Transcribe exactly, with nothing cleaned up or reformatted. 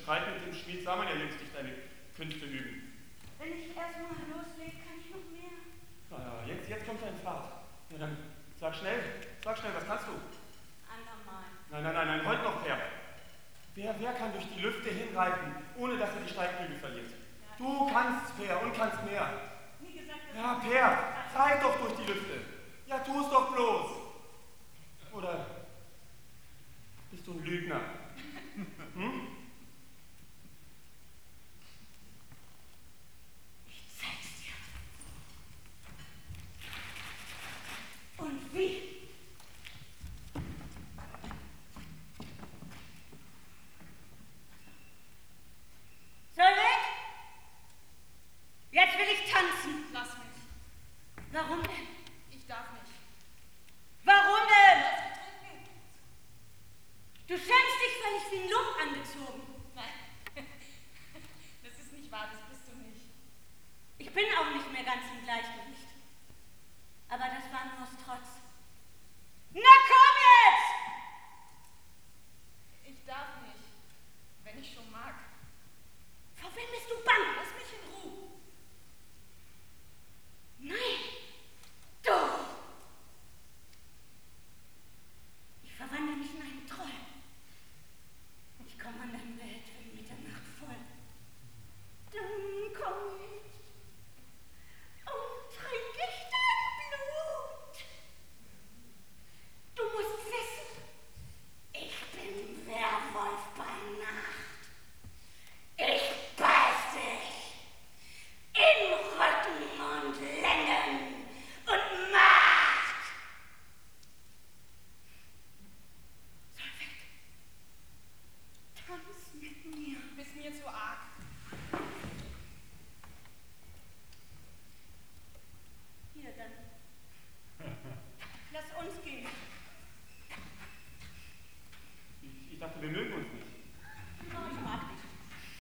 Streit mit dem Schmied sah man ja jüngst dich deine Künste üben. Wenn ich erstmal loslege, kann ich noch mehr. Na ja, jetzt, jetzt kommt er in Fahrt. Ja, dann sag schnell, sag schnell, was kannst du? Andermal. Nein, nein, nein, nein, heute noch, Per. Wer, wer kann durch die Lüfte hinreiten, ohne dass er die Steigbügel verliert? Ja. Du kannst, Per, und kannst mehr. Wie gesagt, ja, Per, reit doch durch die Lüfte. Ja, tu's doch bloß. Oder bist du ein Lügner?